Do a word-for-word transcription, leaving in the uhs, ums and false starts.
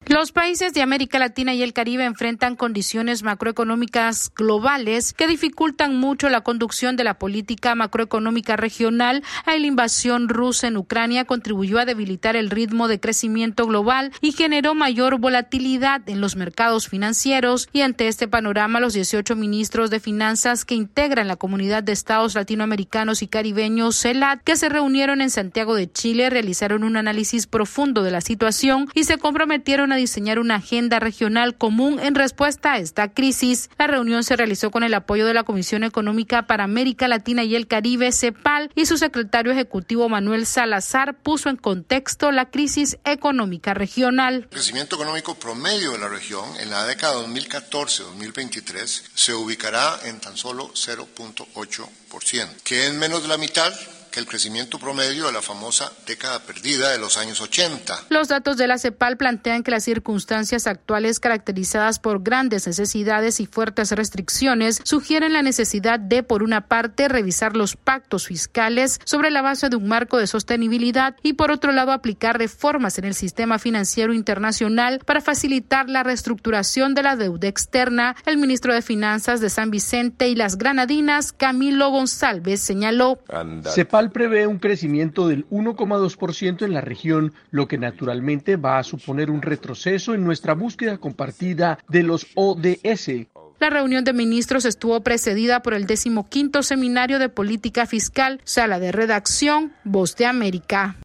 Los países de América Latina y el Caribe enfrentan condiciones macroeconómicas globales que dificultan mucho la conducción de la política macroeconómica regional. La invasión rusa en Ucrania contribuyó a debilitar el ritmo de crecimiento global y generó mayor volatilidad en los mercados financieros. Y ante este panorama, los dieciocho ministros de finanzas que integran la Comunidad de Estados Latinoamericanos y Caribeños, CELAC, que se reunieron en Santiago de Chile, realizaron un análisis profundo de la situación y se comprometieron a diseñar una agenda regional común en respuesta a esta crisis. La reunión se realizó con el apoyo de la Comisión Económica para América Latina y el Caribe, CEPAL, y su secretario ejecutivo Manuel Salazar puso en contexto la crisis económica regional. El crecimiento económico promedio de la región en la década dos mil catorce a dos mil veintitrés se ubicará en tan solo cero punto ocho por ciento, que es menos de la mitad que el crecimiento promedio de la famosa década perdida de los años ochenta. Los datos de la CEPAL plantean que las circunstancias actuales, caracterizadas por grandes necesidades y fuertes restricciones, sugieren la necesidad de, por una parte, revisar los pactos fiscales sobre la base de un marco de sostenibilidad y, por otro lado, aplicar reformas en el sistema financiero internacional para facilitar la reestructuración de la deuda externa. El ministro de Finanzas de San Vicente y las Granadinas, Camilo González, señaló: CEPAL prevé un crecimiento del uno coma dos por ciento en la región, lo que naturalmente va a suponer un retroceso en nuestra búsqueda compartida de los O D S. La reunión de ministros estuvo precedida por el decimoquinto Seminario de Política Fiscal, Sala de Redacción, Voz de América.